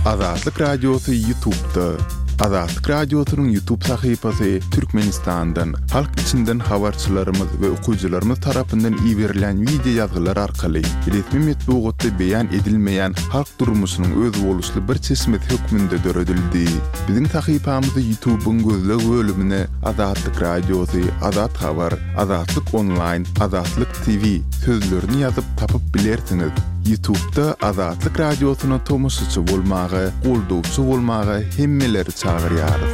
Azatlık Radyosu YouTube'da. Azatlık Radyosu'nun YouTube sayfası Türkmenistan'dan, halk içinden habarçılarımız ve okuyucularımız tarafından verilen video yazgılar arkalı resmi metbuatda beyan edilmeyen halk durmuşunun öz oluşlu bir çeşmet hükmünde döredildi. Bizim sayfamızda YouTube'un gözlü bölümüne Azatlık Radyosu, Azat Haber, Azatlık Online, Azatlık TV sözlerini yazıp tapıp bilersiniz. YouTube'da Azatlık Radyosu'na tomusçu bolmağı, golduvçu bolmağı hemmeleri çağırýarys.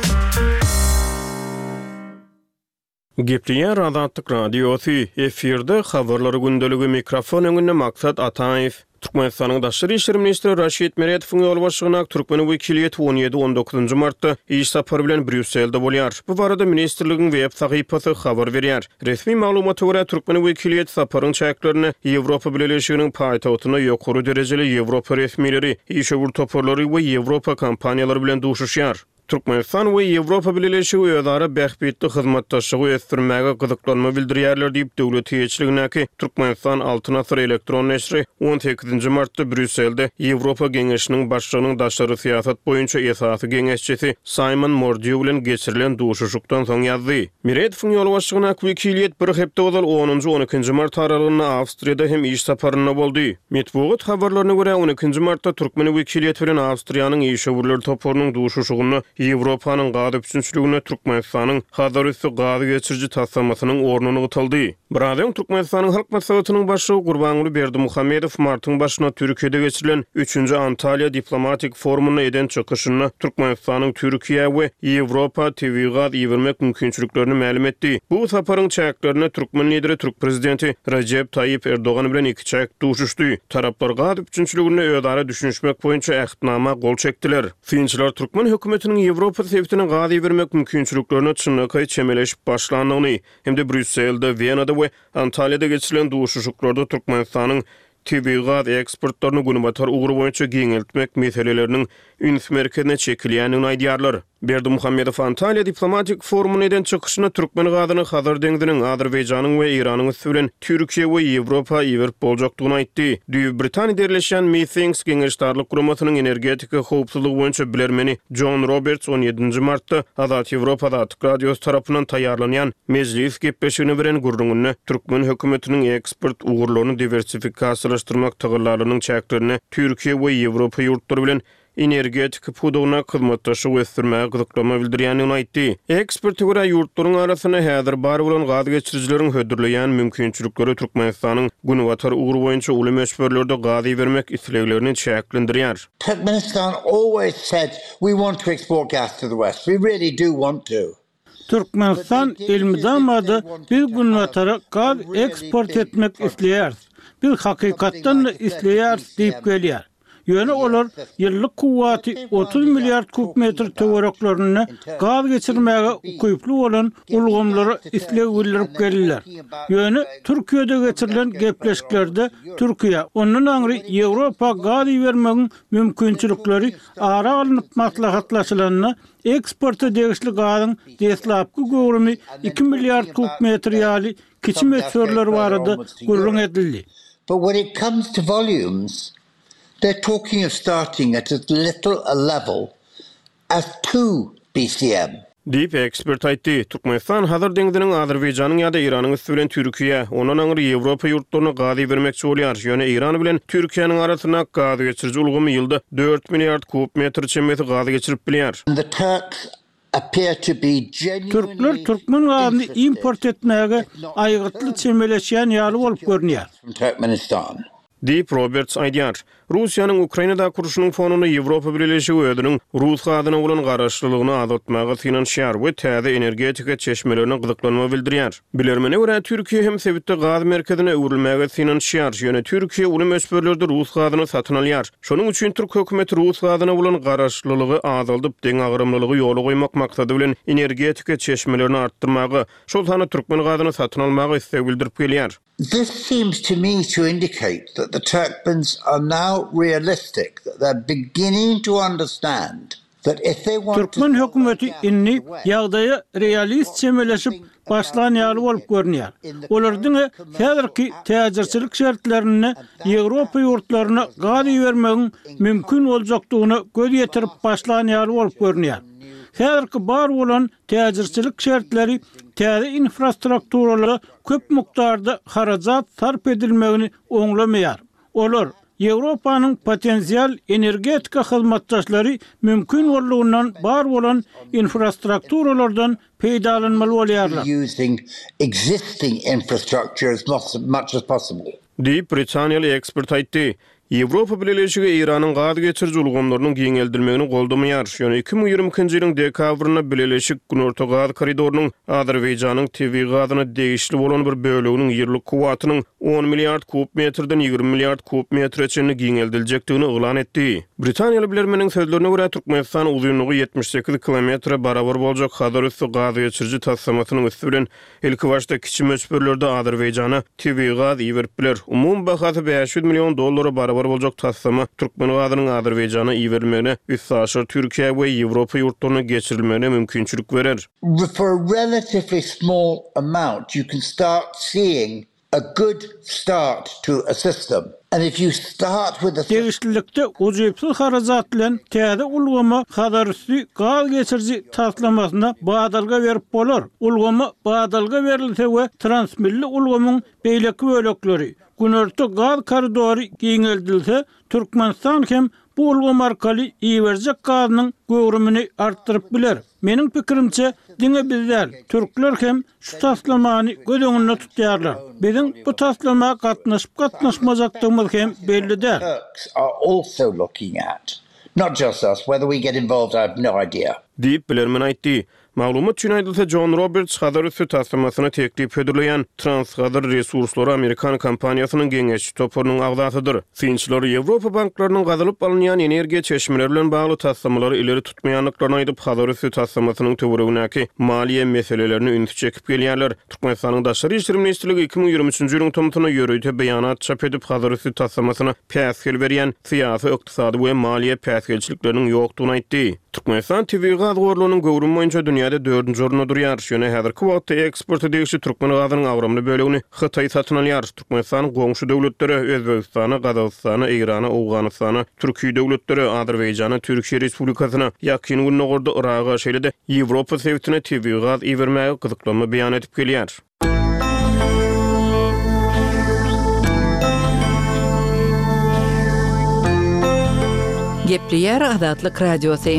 Gepleýär Azatlyk Radiosu efirde habarlary gündeligi mikrofon öňünde Maksat Ataýew. Türkmenistanyň Daşary işleri ministri Raşit Meretowyň ýol başlygyna Türkmen wekiliýeti 17-19 martda iş sapary bilen Brüsselde bolýar. Bu barada ministrligiň web sahypasy habar berýär. Resmi maglumata görä Türkmen wekiliýeti saparyň çäklerini Ýewropa Birleşiginiň paýtagtyna ýokary derejeli Ýewropa resmileri, işgör toparlary we Ýewropa kompaniýalary bilen duşuşýar. Türkmenistan we Ýewropa Birleşigi özara bähbetli hyzmatdaşlygy ösdürmäge gyzyklanma bildirýärler diýip döwlet ýeçiliginiňki Türkmenistan Altyn Asr elektron neşri 18 martda Brüsselde Ýewropa Geňeşiniň başlygynyň daşary siýasat boýunça esasy geňeşçisi Simon Mordieu bilen geçirilen duşuşukdan soň ýazdy. Meretowyň ýol başlygyna wekiliýet bir hepde ozal 10-12 mart aralygynda Awstriýada hem iş saparyna boldy. Metbuat habarlaryna görä 12 martda Türkmen wekiliýeti bilen Awstriýanyň işgörler toparynyň duşuşugyny Ýewropanyň gady üçinçiligine Türkmenistanyň hazır üstü gady geçirji taslamasynyň ornuny gytyldy. Birazdan Türkmenistanyň halk maslahatynyň başlygy Gurbanuly Berdimuhammedow martyň başyna Türkiýede geçirilen 3-nji Antaliýa diplomatik forumuny eden çykyşyny Türkmenistanyň Türkiýe we Ýewropa TV'ga ýetirmek mümkinçiliklerini ma'lum etdi. Bu saparyň çäklerini Türkmen lideri Türk prezidenti Recep Tayyip Erdoğan bilen iki çäk duşuşdy. Taraplar gady üçinçiligine özara düşünüşmek boýunça ähdnama gol çekdiler. Finçiler Türkmen hökümetiniň Ýewropa sebitine gady bermek mümkinçiliklerini çynnyky çemeleşip başlandygyny hem de Brüsselde, Wienada we Antalya'da geçirilen duşuşuklarda Türkmenistanyň TV-ga eksportlaryny günübatar ugry boýunça giňeltmek meseleleriniň üns merkezine çekilýänini aýdýarlar. Berdimuhammedow Antalya diplomatik forumuny eden çykyşyna Türkmen gadyny Hazar deňdiniň Azerbaýjanyň we Iranyň üstünden Türkiýe we Ýewropa ýetirip boljakdygyny aýtdy. Düýb Britaniýa Derleşen Meetings Geňeşdarlyk guramasynyň energetika howpsuzlygy boýunça bilermeni John Roberts 17 martda Azat Ýewropa Azatlyk Radiosu tarapyndan taýýarlanýan mejlis gepleşigine beren gurrungyny Türkmen hökümetiniň eksport ugurlaryny diversifikasiýalaşdyrmak tygyrlarynyň çäklerini Türkiýe we Ýewropa ýurtları bilen energetik pudugyna hyzmatdaşyk ösdürmäge gyzyklanma bildirýänini aýtdy. Ekspertler görä ýurtlaryň arasyna häzir bar bolan gady geçirjileriň hödürleýän mümkinçilikleri Türkmenistanyň günübatar ugry boýunça uly meşberlerde gady bermek isleglerini çäklendirýär. Turkmenistan always said we want to export gas to the west. We really do want to. Türkmenistan elmizamada bir günübatara gaz eksport etmek isleýär. Bir hakykatdan isleýär diýip gelýär. Ýöne olar ýyllyk kuwaty 30 milliard kubmetr töwereklaryny gaz geçirmäge ukyply bolan ulgamlary isleg bildirip gelýär. Ýöne Türkiýede geçirilen gepleşiklerde Türkiýe onuň aňry Ýewropa gaz bermegiň mümkinçilikleri ara alınıp maslahatlaşylanyny eksporta degişli gazyň deslapky görümi 2 milliard kubmetr ýaly kiçi meçhurlar barada gurrun edildi. But when it comes to volumes, they're talking of starting at as little a level as 2 BCM. Diýip ekspert aýtdy. Türkmenistan hazır deňdiniň Azerbaýjanyň ýa-da Iranyň üstünden Türkiýe, onuň aňry Ýewropa ýurtlaryna gady bermekçi bolýar. Ýöne Iran bilen Türkiýanyň arasyna gady geçirji ulgamy ýylda 4 milliard kubmetr çemmeti gady geçirip bilýär. The Turks appear to be genuinely Türkler Türkmen gazyny import etmäge aýgytly çemeleşýän ýaly bolup görünýär. from Turkmenistan. Deep Roberts aýdýar. Russiýanyň Ukrainada kuruşynyň fonuny Ýewropa Birleşigi özüniň Rus gadyna bolan garaşlylygyny azaltmaga finansiýar we täze energetika çeşmelerini gyzyklanma bildirýär. Bilermene görä Türkiýe hem sebitde gaz merkezine öwrilmäge finansiýar. Ýöne Türkiýe uly meşberlerde Rus gadyny satyn alýar. Şonuň üçin Türk hökümeti Rus gadyna bolan garaşlylygy azaldyp deň agyrymlylygy ýoly goýmak maksady bilen energetika çeşmelerini artdyrmagy, şol sany Türkmen gadyny satyn almagy istek bildirip gelýär. This seems to me to indicate that the Turkmens are now realistic, that they're beginning to understand that if they want Türkmen hökümeti inni ýagdaýa realist çemeleşip başlan ýaly bolup görnýär. Olardyň häzirki täzirçilik şertlerini Ýewropa ýurtlaryna gady bermegiň mümkin boljakdygyny göz ýetirip başlan ýaly bolup görnýär. Häzirki bar bolan täzirçilik şertleri täze infrastrukturalary köp mukdarda harajat sarp edilmegini oňlamaýar. Olar Ýewropanyň potensial energetika hyzmatdaşlary mümkin bolýandan bar bolan infrastrukturalardan peýdalanmaly bolýarlar. using existing infrastructure as much as possible. Diýip Britaniýaly ekspert aýtdy. Ýewropa Birleşigi Iranyň gady geçirji ulgamlarynyň giňeldirmegini goldamaýar. Ýöne 2022-nji ýylyň dekabryna Birleşik Günorta gaz koridorunyň Azerbaýjanyň TV gazyna degişli bolan bir böleginiň ýyllyk kuwatynyň 10 milliard kub metrden 20 milliard kub metreçeni giňeldiljekdigini oglan etdi. Britaniýaly bilermeniň sözlerine görä Türkmenistan uzunlygy 78 kilometre barabar boljak Hazar üstü gaz geçirji tassamasynyň üstü bilen ilki başda kiçi möçberlerde Azerbaýjana TV gaz iýerip biler. Umum bahasy $500 million barabar boljak tassama Türkmen gazynyň Azerbaýjana iýerilmegine üstsaşyr Türkiýe we Ýewropa ýurtlaryna geçirilmegine mümkinçilik berer. For a relatively small amount, you can start seeing a good start to a system. And if you start with a Degişlilikde ujypsyz harajat bilen täze ulgama hadarysy gaz geçirji taslamasyna badalga berip bolar. Ulgama badalga berilse we transmilli ulgamyň beýleki bölekleri Günorta gaz koridoru giňeldilse Türkmenistan hem bu ulgam arkaly iýerjek gazynyň göwrümini artdyryp biler. Meniň pikirimçe diňe bizler türkler hem şu taslamany göz öňünde tutýarlar. Biziň bu taslama gatnaşmajakdygymyz hem bellidir. Turks are also looking at. Not just us, whether we get involved, I have no idea. Diýip bilermen aýtdy. Maglumat üçin aýdylsa John Roberts Hazar üstü taslamasyny teklip edilen Transgazar Resurslary Amerikan kompaniýasynyň geňeşçi topurynyň agzatydyr. Finçler Ýewropa banklarynyň gazylyp alynýan energiýa çeşmeleri bilen bagly taslamary ileri tutmaýanlyklaryny aýdyp Hazar üstü taslamasynyň töweregindäki maliýe meselelerini ünsü çekip gelýärler. Türkmenistanyň Daşary işleri ministrligi 2023-nji ýylyň tomtuny ýörüýte beýanat çap edip Hazar üstü taslamasyna päsgel berýän syýasy, ykdysady we maliýe päsgelçilikleriniň ýokdugyny aýtdy. Türkmenistan TV gaz gorlugynyň gowrun boýunça dünýäde 4-nji orunda durýar. Şöne häzirki wagtda eksport edilýän Türkmen gazynyň awramly bölegini Hytaý satyn alýar. Türkmenistan goňşy döwletleri Özbegistana, Gazagystana, Irana, Awganystana, Türkiýe döwletleri Azerbaýjana, Türkiýe Respublikasyna, ýakyn günnogorda Iraga şeýle-de Ýewropa sewtine TV gaz iýermäge gyzyklanma beýan edip gelýär. Gepleýär Azatlyk radiosu.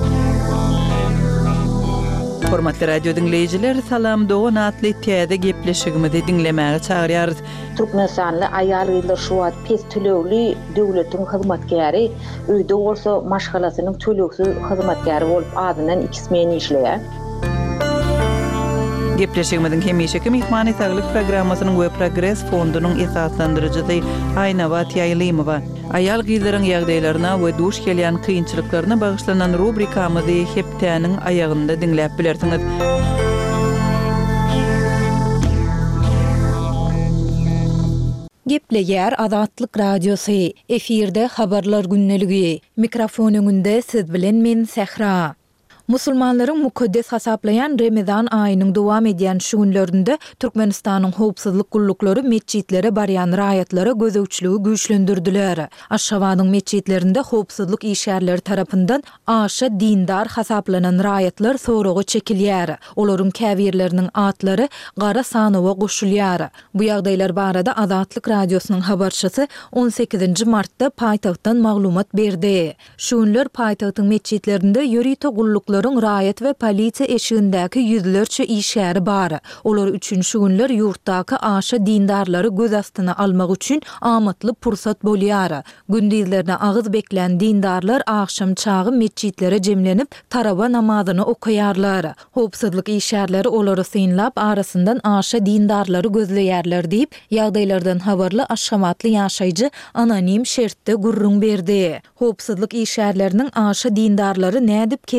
Hormatly radio dinleyijiler, salam dogan atly täze gepleşigimizi dinlemäge çagyrýarys. Türkmenistanly aýal gyzlar şu wagt pes tölegli döwletiň hyzmatkäri, öýde bolsa maşgalasynyň töleksiz hyzmatkäri bolup adynan 2 men işleýär. Gepleşigimiziň hemişeki mehmany saglyk programmasynyň we Progress fondunyň esaslandyrjysy Aýnabat Ýaýlymowa aýal gyzlaryň ýagdaýlaryna we duş gelýän kynçylyklaryna bagyşlanan rubrikamyzy heptäniň aýagynda dinläp bilersiňiz. Gepleýär Azatlyk radiosu. Efirde habarlar günneligi. Mikrofon öňünde siz bilen men Sehra. Musulmanlaryň mukaddes hasaplayan Ramazan aýynyň dowam edýän şu günlerinde Türkmenistanyň howpsuzlyk gullukları meçitlere barýan raýatlary gözegçiligi güýçlendirdiler. Aşgabatyň meçitlerinde howpsuzlyk işgärleri tarapyndan aşa dindar hasaplanan raýatlar soragy çekilýär. Olaryň käbirleriniň atlary gara sanawa goşulýar. Bu ýagdaýlar barada Azatlyk radiosynyň habarçysy 18 martda paýtagtdan maglumat berdi. Şu günler paýtagtyň meçitlerinde ýörite gulluk raýat we polisiýa eşigindäki ýüzlerçe işgäri bar. Olar üçin şu günler ýurtdaky aşa dindarlary göz astyna almak üçin amatly pursat bolýar. Gündizlerde agyz beklen dindarlar akşam çağı meçitlere jemlenip taraba namazyny okuýarlar. Howpsuzlyk işgärleri olary synlap arasyndan aşa dindarlary gözleýärler diýip ýagdaýlardan habarly aşgamatly ýaşaýjy anonim şertde gurrun berdi. Howpsuzlyk işgärleriniň aşa dindarlary nädip kesitli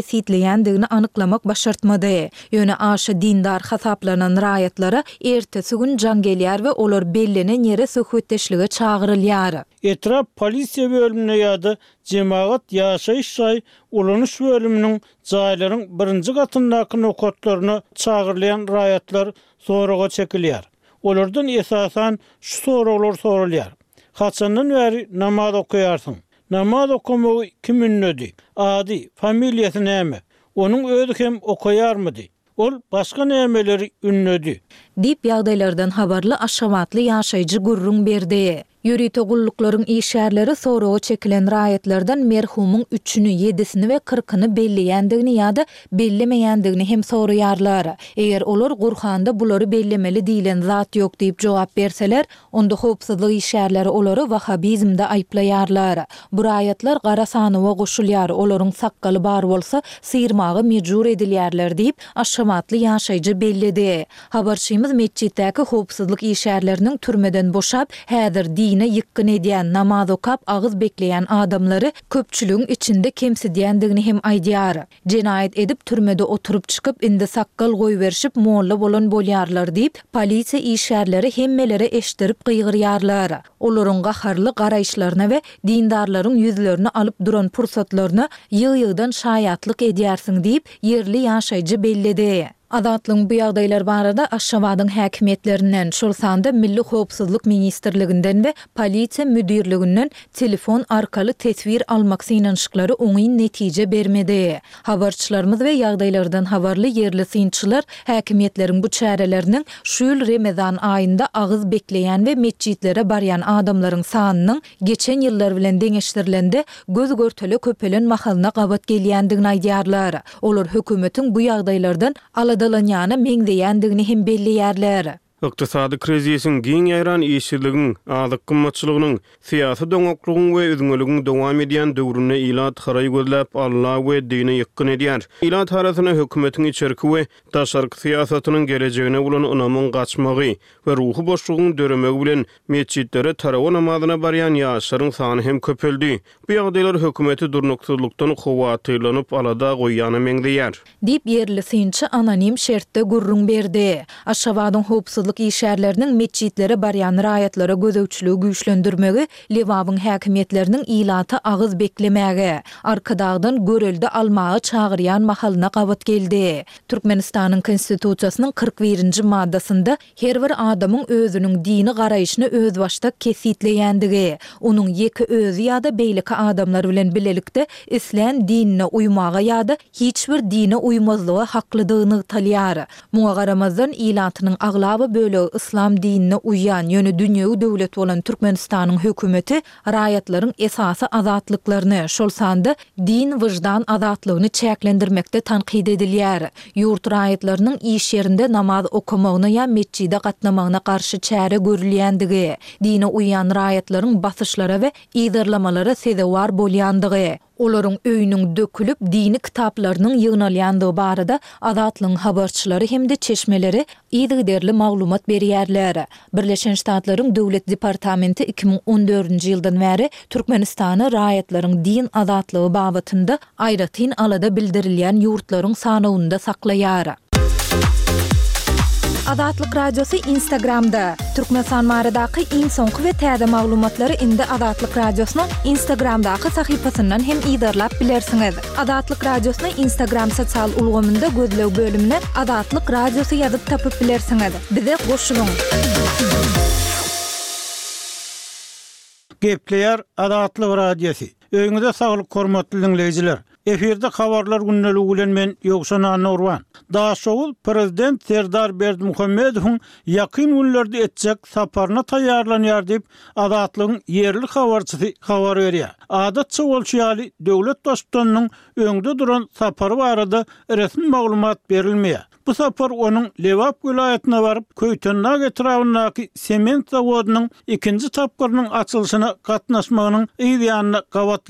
belleýändigini anyklamak başartmady. Ýöne aşy dindar hasaplanan raýatlara ertesi gün jan gelýär we olar bellenen ýere söhbetdeşlige çağırylýar. Etraf polisiýa bölümine ýa-da jemaat ýaşaýyş şaý ulanyş bölüminiň jaýlaryň birinji gatyndaky nokatlaryna çağırlayan raýatlar soraga çekilýär. Olardan esasan şu soraglar sorulýar. Haçandan bäri namaz okuýarsyň? Namaz okumagy kim ünnedi? Ady, familiýasy näme? Onuň özü hem okuýarmydy? Ol başga nämeleri ünnedi? Dip ýagdaýlardan habarly aşamatly ýaşaýjy gurrun berdi. Ýüri togullukların işärleri sorağa çekilen raýatlardan merhumyň 3-nü, 7-sini we 40-ny belleýändigini ýa-da bellemeýändigini hem soraýarlar. Eger olar Gurhanda bulary bellemeli diýilen zat ýok diýip jogap berseler, onda howpsuzlyk işärleri olary wahhabizmde aýplaýarlar. Bu raýatlar gara sanyna goşulýar, olaryň sakkaly bar bolsa syrmagy mejbur edilýärler diýip aşamatly ýaşaýjy belledi. Habarçymyz meçitdäki howpsuzlyk işärleriniň türmeden boşap, häzir dine ýykyn edýän, namaz okap, agyz bekleýän adamlary köpçüligiň içinde kemsidýändigini hem aýdýar. Jenaýat edip türmede oturup çykyp indi sakkal goý berişip molla bolan bolýarlar diýip polisiýa işärleri hemmelere eşdirip gyýgyrýarlar. Olaryň gaharly garaýşlaryna we dindarlaryň ýüzlerini alyp duran pursatlaryna ýygy-ýygydan şaýatlyk edýärsiň diýip yerli ýaşaýjy belledi. Adatlyň bu ýagdaýlar barada Aşgabatyň häkimetlerinden, şolsanda Milli Howpsuzlyk Ministrliginden we polisiýa müdirliginden telefon arkaly tesvir almak synanşyklary oňy netije bermedi. Habarçylarymyz we ýagdaýlardan habarly yerli synçylar häkimetleriň bu çäreleriniň şuýul Ramazan aýynda agyz bekleýän we meçitlere barýan adamlaryň sanynyň geçen ýyllar bilen deňeşdirilende göz görtele köpelen mahalyna gabat gelýändigini aýdýarlar. Olar hökümetiň bu ýagdaýlardan dalanýany meňdeýändigini hem belleýärler. Iqtisady krizisin giň ýaran işçiligiň, azyk gymmatçylygynyň, syýasy doňoklugyň we üzüňlügiň dowam edýän döwrüne ilat haraý gözläp Allah we dine ýykyn edýär. Ilat harasyna hökümetiň içerki we daşarky syýasatynyň gelejegine bolan ynamyň gaçmagy we ruhy boşlugyň döremegi bilen meçitlere tarawa namazyna barýan ýaşlaryň sany hem köpeldi. Bu ýagdaýlar hökümeti durnuksuzlukdan howatyylanyp alada goýýany meňdeýär. Dip yerli synçy anonim şertde gurrun berdi. Aşgabatyň howpsuzlyk işärleriniň meçitlere barýan raýatlara gözegçiligi güýçlendirmegi, Lewabyň häkimetleriniň ilaty agyz beklemegi, arkadagdan görelde almagy çağırýan mahalyna gabat geldi. Türkmenistanyň konstitusiýasynyň 41-nji maddasynda her bir adamyň özüniň dini garaýyşyny öz başda kesitleýändigi, onuň ýeki özü ýa-da beýleki adamlar bilen bilelikde islam dinine uýmaga ýa-da hiç bir dine uýmazlyga haklydygyny talýar. Muňa garamazdan ilatynyň aglaba bölegi islam dinine uýan ýöne dünýäwi döwlet bolan Türkmenistanyň hökümeti raýatlaryň esasy azatlyklaryny, şolsanda din wyjdan azatlygyny çäklendirmekde tanqid edilýär. Ýurt raýatlarynyň iş ýerinde namaz okumagyna ýa meçide gatnamagyna garşy çäre görülýändigi, dine uýan raýatlaryň basyşlara we ýygyrlamalara sebäp bolýandygy, olaryň öýüniň dökülüp dini kitaplarynyň ýygnalýandygy barada azatlyň habarçylary hemde çeşmeleri ýygyderli maglumat berýärler. Birleşen Ştatlaryň Döwlet Departamenti 2014-nji ýyldan bäri Türkmenistany raýatlaryň din azatlygy babatynda aýratyn alada bildirilýän ýurtlaryň sanawyny saklaýar. Adatlyk radiosu Instagramda. Türkmenistan baradaky iň soňky we täze maglumatlary indi Adatlyk radiosynyň Instagramdaky sahypasyndan hem ýydarlap bilersiňiz. Adatlyk radiosyny Instagram sosial ulgamynda gözlew bölümine Adatlyk radiosu ýazyp tapyp bilersiňiz. Bize goşulyň. Gepleýär Adatlyk radiosu. Öňüňizde saglyk hormatly dinleýijiler. Efirde habarlar günneligi bilen men Ýogşan Nurwan. Daşoğul Prezident Serdar Berdimuhammedowyň ýakyn günlerde etjek saparyna taýýarlanýar diýip Adatlygyň yerli habarçysy habar berýär. Adatça bolşýaly döwlet başçysynyň öňde duran sapary barada resmi maglumat berilmeýär. Bu sapar onuň Lewap vilayatyna baryp Köýtennag etrawynaky sement zawodynyň ikinji tapgyrynyň açylyşyna gatnaşmagynyň ýygyanyna gabat gelýär.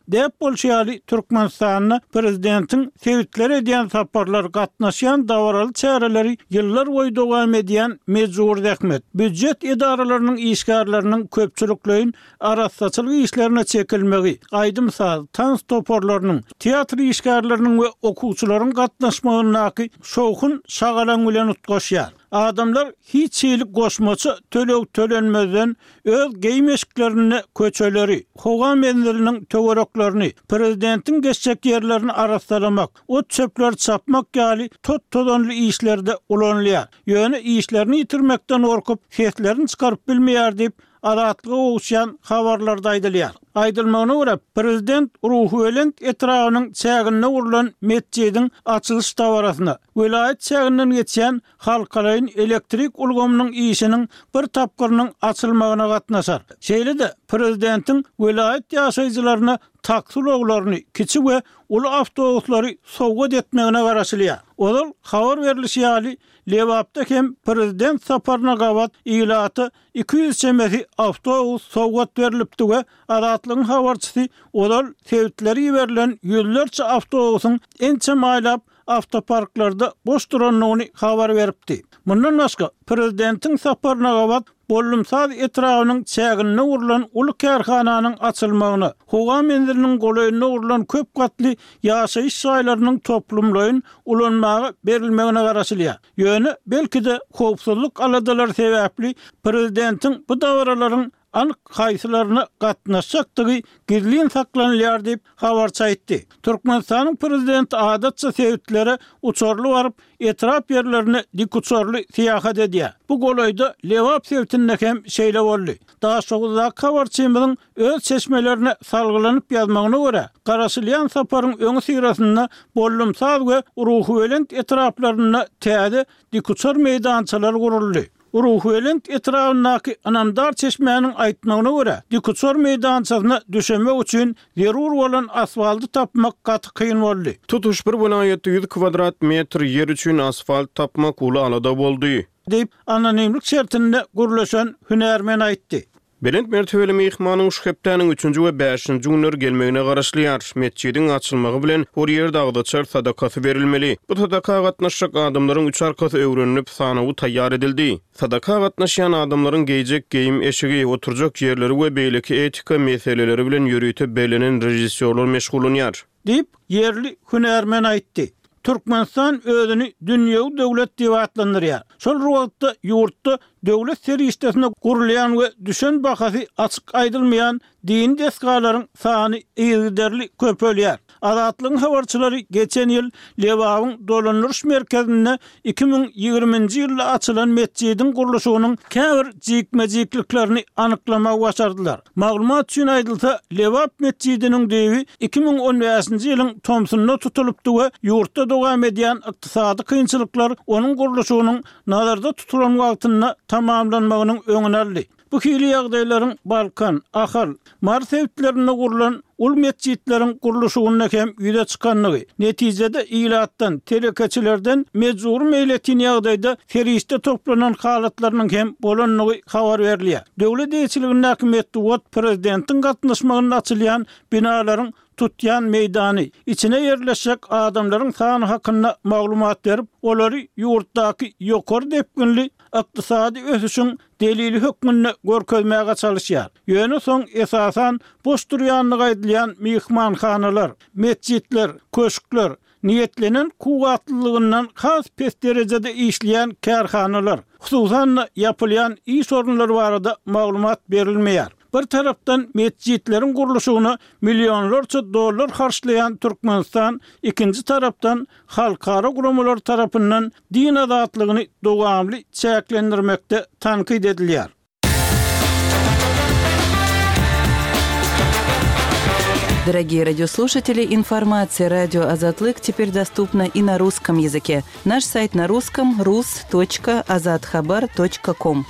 dep bolşýaly Türkmenistanyna prezidentin sebitler edýän saparlar gatnaşýan dawraly çäreleri ýyllar boýy dowam edýän mejbur rehmet. Büdjet edaralarynyň işgärleriniň köpçülikleýin arassaçylyk işlerine çekilmegi, aýdym saz, tans toporlarynyň, teatr işgärleriniň we okuwçylaryň gatnaşmagyny şowhun şagalan bilen utgaşýar. Adamlar hiç iyilik goşmaçy tölenmezden öz geyim eşiklerini, köçeleri, hogam enlerinin töwereklerini, prezidentin geçecek yerlerini arastalamak, o çöpler çapmak ýaly tot-todanly işlerde ulanýar. Ýöne işlerini yitirmekden gorkup, seslerini çykaryp bilmeýär diýip adatlyga owşan habarlarda aýdylýar. Aýdylmagyna görä, prezident Ruhulent etrawynyň çägine urulan mescidiň açylyş dawrasyna vilayet çäginden geçen halkalayın elektrik ulgamynyň işiniň bir tapgyrynyň açylmagyna gatnaşar. Şeýle-de prezidentin vilayet ýaşaýjylaryna taksi loglaryny, kiçi we uly awtobuslary sowgat etmegine garaşylýar. Olar habar berilýär. Lewapda hem prezident saparyna gawat ilaty 200 çemesi awtobus sowgat berilipdi we adatlygyň habarçysy olar sebitleri ýiberilen ýüllerçe awtobusyň ençe maýlap avtoparklarda boş duranyny habar beripdi. Mundan başga prezidentin saparyna gawat Bollumsaz etrawynyň çägine urulan uly kärhananyň açylmagyny, hogam enleriniň golaýyna urulan köp gatly ýaşaýyş şaýlarynyň toplumlaryň ulanmagy berilmegine garaşylýar. Ýöne belki-de howpsuzlyk aladalar sebäpli prezidentin bu dawralaryň anyk haýsylaryna gatnaşjakdygy gizlin saklanýar diýip habarçy aýtdy. Türkmenistanyň prezidenti adatça sebitlere uçorly baryp etrap ýerlerine dik uçorly siýahat edýär. Bu golaýda Lewap sebitinde hem şeýle boldy. Daha şoňda habarçymyň öz seçmelerine salgylanyp ýazmagyna görä, garaşylýan saparyň öňü syrasynda Bollumsaz we Ruhulent etraplaryna täze dik uçor meýdançalar guruldy. Ruhulent etrawynaky Anamdar çeşmeğinin aýtmagyna görä, dikuçor meýdançasyna düşenmek üçin zerur bolan asfalty tapmak gaty kyn boldy. Tutuş bir vilayetde 100 kvadrat metr yer üçin asfalt tapmak uly alada boldy, diýip anonimlik şertinde gurlaşan hünärmen aýtdy. Belent mertebeli mehmanyň şu hepdeniň 3-nji we 5-nji günler gelmegine garaşlýar. Mescidiň açylmagy bilen her ýerde agdaçar sadakasy berilmeli. Bu sadaka gatnaşjak adamlaryň 3 arkasy öwrenip sanawy taýýar edildi. Sadaka gatnaşýan adamlaryň geýjek geyim eşigi, oturjak ýerleri we beýleki etika meseleleri bilen ýürütip belenen rejissýorlar meşgullanýar, diýip yerli hünärmen aýtdy. Türkmenistan özüni dünýäwi döwlet diýip atlandyrýar. Şol wagtda ýurtda döwlet serişdesine gurulýan we düşen bahasy açyk aýdylmaýan din deskalaryň sany ýerli köpelýär. Adatlygyň habarçylary geçen ýyl Lewabyň dolanýyş merkezinde 2020-nji ýylda açylan mescidiň gurulşynyň käbir jikmejikliklerini anyklamak başardylar. Maglumat üçin aýdylsa, Lewap mescidiniň dewi 2015-nji ýylyň tomsunda tutulupdy we ýurtda dowam edýän ykdysady kynçylyklar onuň gurulşynyň nazarda tutulan wagtyna tamamlanmagynyň öňüne aldy. Bu hili ýagdaýlaryň Balkan, Ahal, Mars sebitlerine gurulan ul mescitleriň gurulşyna hem ýüze çykanlygy, netijede ilatdan, telekeçilerden mejbur meýletin ýagdaýda ferişde toplanan halatlarynyň hem bolanlygy habar berilýär. Döwlet ýetirliginiň häkimetli wagt prezidentin gatnaşmagyna açylýan binalaryň tutyan meydany, içine yerleşik adamların sany hakkında maglumat berip, olary ýurtdaky ýokary depginli ykdysady ösüşiň delili hökmünde görkezmäge çalışýar. Ýöne soň esasan boş durýanlygy aýdylýan mehmanhanalar, mescitler, köşkler, niyetlenen kuwatlylygyndan has pes derejede işleýän kärhanalar, hususan ýapylýan iş orunlary barada maglumat berilmeýär. Bir taraftan mescitleriň gurulşyna millionlarça dollar harçlayan Türkmenistan, ikinci taraftan halkara guramalar tarapyndan din azatlygyny dowamly çäklendirmekde tankyd edilýär. Дорогие радиослушатели, информация «Радио Азатлык» теперь доступна и на русском языке. Наш сайт на русском – rus.azatxabar.com.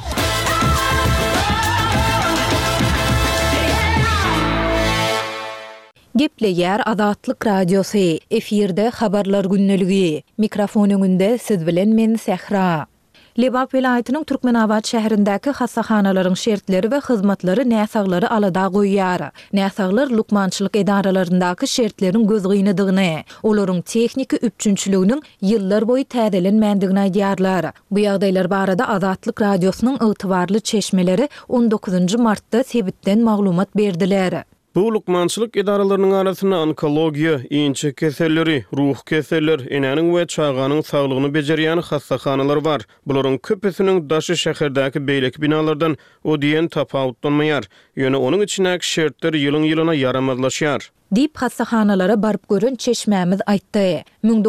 Gepleýär Azatlyk radiosy. Efirde habarlar günneligi. Mikrofon öňünde siz bilen men Sehra. Lebap vilayatynyň Türkmenabad şäherindäki hassahanaların şertleri we hyzmatlary näsaglary alada goýýar. Näsaglar lukmançylyk edaralaryndaky şertlerin gözgynydygyny, olaryň tehnika üpçünçiliginiň ýyllar boýy täzelenmändigini aýdýarlar. Bu ýagdaýlar barada Azatlyk radiosynyň ygtybarly çeşmeleri 19 martda sebitden maglumat berdiler. Bu lukmançylyk edaralarynyň arasynda onkologiýa, iňçe keselleri, ruh keseller, enäniň we çağanyň saglygyny bejerýän hassahanalar bar. Bularyň köpüsiniň daşy şäherdäki beýleki binalardan o diýen tapawutlanmaýar. Ýöne onuň içindäki şertler ýylyň-ýylyna yaramazlaşýar. Dip hassahanalara barıp görün çeşmämiz aýtdy.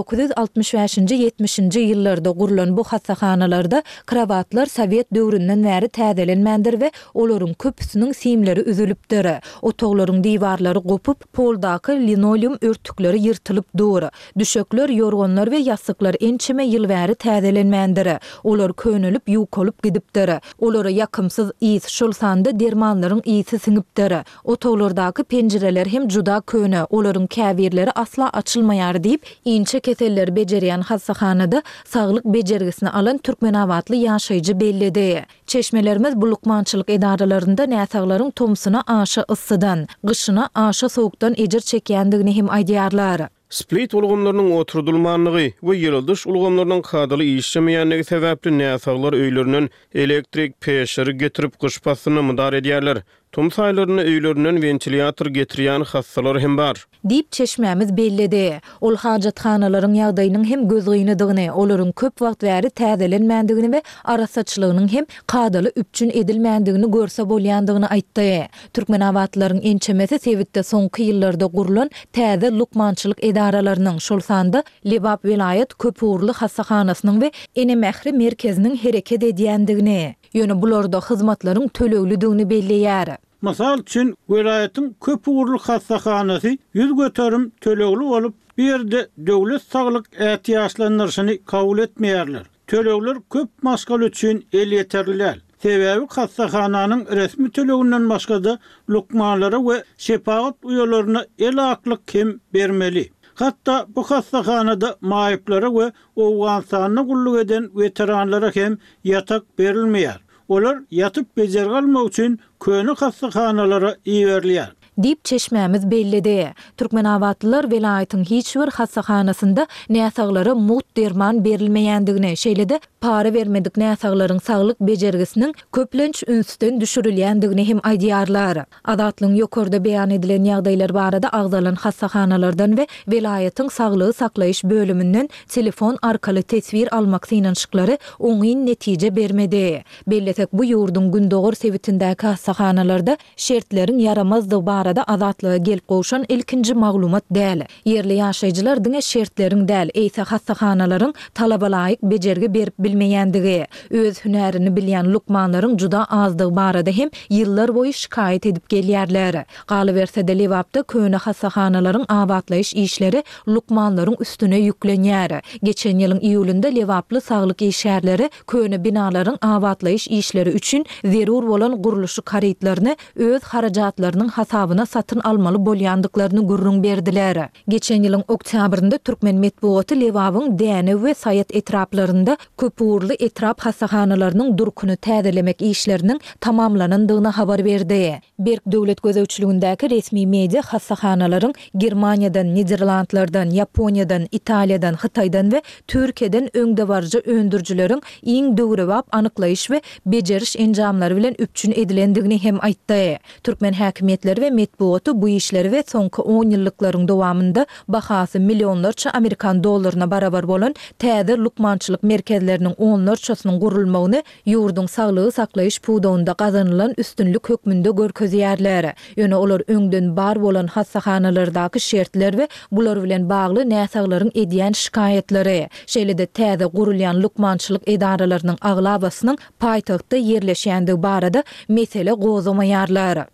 1965-70-nji ýyllarda gurulan bu hassahanalarda kravatlar Sowet döwründen bäri täzelenmändir we olaryň köpüsiniň simleri üzülipdir. Otoglaryň diwarlary gopup, poldaky linoleum örtükleri ýyrtylyp dur. Düşekler, ýorgonlar we ýastyklar ençeme ýyl bäri täzelenmändir. Olar könülip ýukolup gidipdir. Olara ýakymsyz ýys şolsanda dermanlaryň ýysy siňipdir. Otoglardaky penjireler hem juda köne, olaryň käbirleri asla açylmaýar diýip inçe keseller bejerýän hassahanada saglyk bejergisini alan Türkmenabadly ýaşaýjy bellidi. Çeşmelerimiz bu lukmançylyk edaralarynda näsaglaryň tomsuna aşa ıssydan, gyşyna aşa sowukdan ejir çekýändigini hem aýdýarlar. Split ulgamlarynyň oturdulmanlygy we ýyldys ulgamlarynyň kadaly işlemeýänligi sebäpli näsaglar öýlerinden elektrik peşeri getirip gyşpasyny mydar edýärler. Tum saýlaryny öýlerinden ventilator getirýän hassalar hem bar. Dip çeşmämiz bellidi. Ol hajathanaların ýagdaýynyň hem gözgynydygyny, olaryň köp wagt bäri täzelenmändigini we arasaçylygynyň hem kadaly üpçün edilmändigini görse bolýandygyny aýtdy. Türkmenabadlaryň ençemesi sebitde soňky ýyllarda gurulan täze lukmançylyk edaralarynyň şol sanda Lebap vilayat köpürli hassahanasynyň we ene mähri merkeziniň hereket edýändigini, ýöne bularda hyzmatlaryň töleglidigini belleýär. Masal üçin welaýatyň köp uğurlu hassahanasy ýüz göterim tölegli bolup bir ýerde döwlet saglyk ähtiýaçlanyşyny kabul etmeýärler. Tölegler köp maskal üçin el ýeterliler. Sebäbi hassahanyň resmi töleginden başga lukmanlara we şepaat uýalaryna el aklyk kim bermeli. Hatta bu hassahanada maýyplara we owgansanyny gulluk eden veteranlara hem ýatak berilmeýär. Olar yatıp bejer galmak üçin köne hassahanalara iýerler. Dip çeşmämiz bellidi. Türkmenabadlylar welaýatyň hiç bir hassahanasynda näsaglara mut derman berilmeýändigini, şeýle-de para vermedik näsaglaryň saglyk bejergisiniň köplenç ünsden düşürilýändigini hem aýdýarlar. Azatlyň ýokarda beýan edilen ýagdaýlar barada agzalan hassahanalardan we welaýatyň saglygy saklaýyş bölümünden telefon arkaly tesbir almak synançyklary oňyn netije bermedi. Belletek bu ýurdun gündogur sebitindäki hassahanalarda şertleriň yaramazdygy barada azatlyga gelip goşan ilkinji maglumat däl. Yerli ýaşaýjylar diňe şertleriň däl, eýse hassahanalaryň talaba laýyk bejergi berip bilmeýändigi, öz hünerini bilýän lukmanlaryň juda azdygy barada hem ýyllar boýy şikaýet edip gelýärler. Galyberse-de Lebapda köne hassahanalaryň abadlaýyş işleri lukmanlaryň üstüne ýüklenýär. Geçen ýylyň iýulynda Lebaply saglyk işgärleri köne binalaryň abadlaýyş işleri üçin zerur bolan guruluşy karytlaryny öz harajatlarynyň hasabyna satyn almaly bolýandyklaryny gurrun berdiler. Geçen ýylyň oktýabrynda Türkmen medeniýeti Lewabyň däne we saýat etraplarynda köpürli etrap hassahanalarının durkuny täzelemek işlerinin tamamlanandygyny habar berdi. Berk döwlet gözegçiligindäki resmi media hassahanaların Germaniýadan, Niderlandlardan, Ýaponiýadan, Italiýadan, Hytaýdan we Türkiýeden öňde barjy öndürjüleriň iň döwre bap anyklaýyş we bejeriş enjamlary bilen üpçün edilendigini hem aýtdy. Türkmen häkimetleri we medeniýeti bu işleri we soňky 10 ýyllyklaryň dowamında bahasy millionlarça Amerikan dollaryna barabar bolan täze lukmançylyk merkezleriniň onlarçasynyň gurulmagyny ýurdun saglygy saklaýyş puwdawynda gazanylan üstünlük hökmünde görkezýärler. Ýöne olar öňden bar bolan hassahanalardaky şertler we bular bilen bagly näsaglaryň edýän şikaýetleri, şeýle-de täze gurulýan lukmançylyk edaralarynyň aglabasynyň paýtagtda ýerleşýändigi barada mesele gozamaýarlar.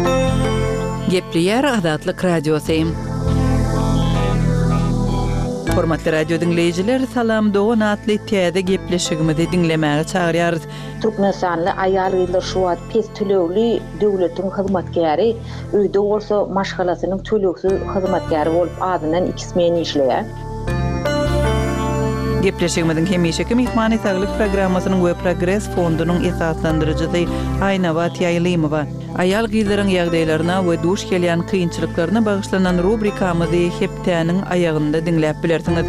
Gepliýär Azatlyk radiosy. Hormatly radio dinleyijiler, salam doğan atly täze gepleşigimizi dinlemäge çagyrýarys. Türkmenistanly aýal gyzlar şu wagt pes tölegli döwletiň hyzmatkäri, öýde bolsa maşgalasynyň töleksiz hyzmatkäri bolup adynan 2 men işleýär. Gepleşigimiziň hemişeki mihmany saglyk programmasynyň we progress fondunyň esaslandyrjysy Ayna Batýaýlymowa aýal gyzlaryň ýagdaýlaryna we duş gelýän kynçylyklaryna bagyşlanan rubrikamyzy heptäniň aýagynda dinläp bilersiňiz.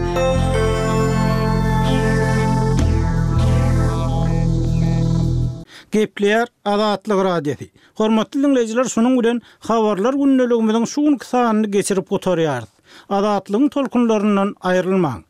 Gepler Azatlyk radiosi. Hormatly dinleyijiler, şunuň bilen habarlar günneligimiziň şu sanyny geçirip oturýarys. Azatlygyň tolkunlaryndan aýrylmaň.